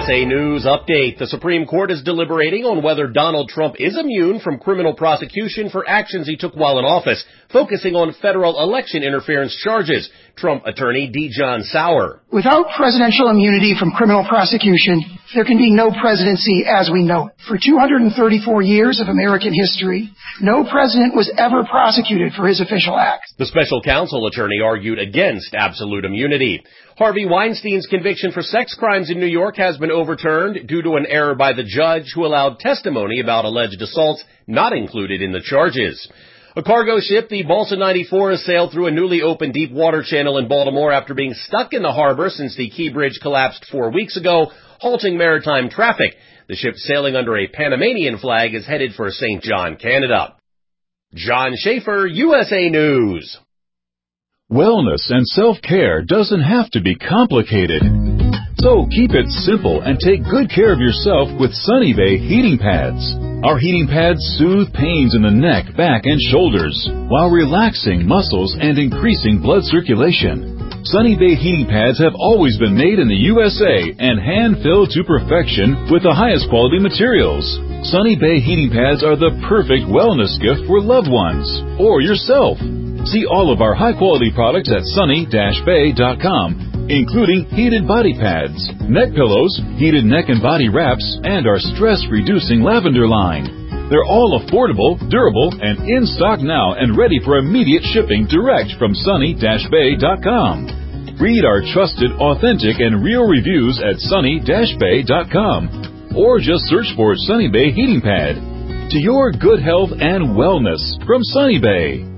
USA News Update. The Supreme Court is deliberating on whether Donald Trump is immune from criminal prosecution for actions he took while in office, focusing on federal election interference charges. Trump attorney D. John Sauer. Without presidential immunity from criminal prosecution, there can be no presidency as we know it. For 234 years of American history, no president was ever prosecuted for his official acts. The special counsel attorney argued against absolute immunity. Harvey Weinstein's conviction for sex crimes in New York has been overturned due to an error by the judge who allowed testimony about alleged assaults not included in the charges. A cargo ship, the Balsa 94, has sailed through a newly opened deep water channel in Baltimore after being stuck in the harbor since the Key Bridge collapsed 4 weeks ago, halting maritime traffic. The ship, sailing under a Panamanian flag, is headed for St. John, Canada. John Schaefer, USA News. Wellness and self-care doesn't have to be complicated. So keep it simple and take good care of yourself with Sunny Bay heating pads. Our heating pads soothe pains in the neck, back, and shoulders while relaxing muscles and increasing blood circulation. Sunny Bay heating pads have always been made in the USA and hand-filled to perfection with the highest quality materials. Sunny Bay heating pads are the perfect wellness gift for loved ones or yourself. See all of our high-quality products at sunny-bay.com, including heated body pads, neck pillows, heated neck and body wraps, and our stress-reducing lavender line. They're all affordable, durable, and in stock now and ready for immediate shipping direct from sunny-bay.com. Read our trusted, authentic, and real reviews at sunny-bay.com, or just search for Sunny Bay Heating Pad. To your good health and wellness from Sunny Bay.